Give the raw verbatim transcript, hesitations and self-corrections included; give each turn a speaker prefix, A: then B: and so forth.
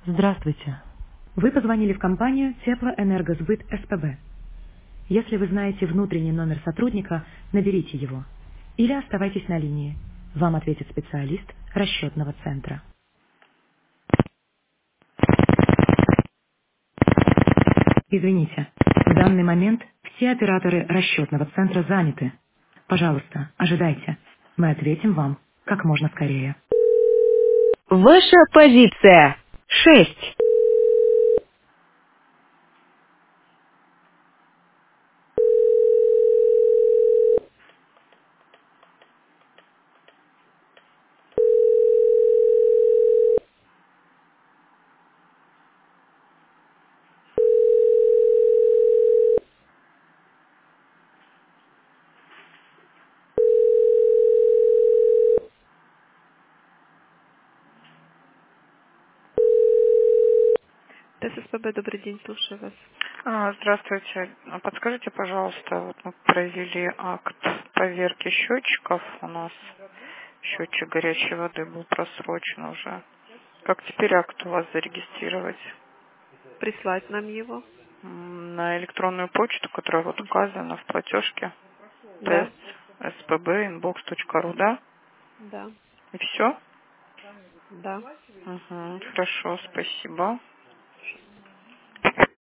A: Здравствуйте. Вы позвонили в компанию Теплоэнергосбыт СПБ. Если вы знаете внутренний номер сотрудника, наберите его. Или оставайтесь на линии. Вам ответит специалист расчетного центра. Извините, в данный момент все операторы расчетного центра заняты. Пожалуйста, ожидайте. Мы ответим вам как можно скорее. Ваша позиция. Шесть. ТССПБ, добрый день, слушаю вас.
B: А, Здравствуйте. А Подскажите, пожалуйста, вот мы провели акт поверки счетчиков. У нас счетчик горячей воды был просрочен уже. Как теперь акт у вас зарегистрировать?
A: Прислать нам его?
B: М, На электронную почту, которая вот указана в платежке.
A: Да,
B: тест спб инбокс точка ру, да?
A: да,
B: И все?
A: да.
B: Угу, хорошо, спасибо.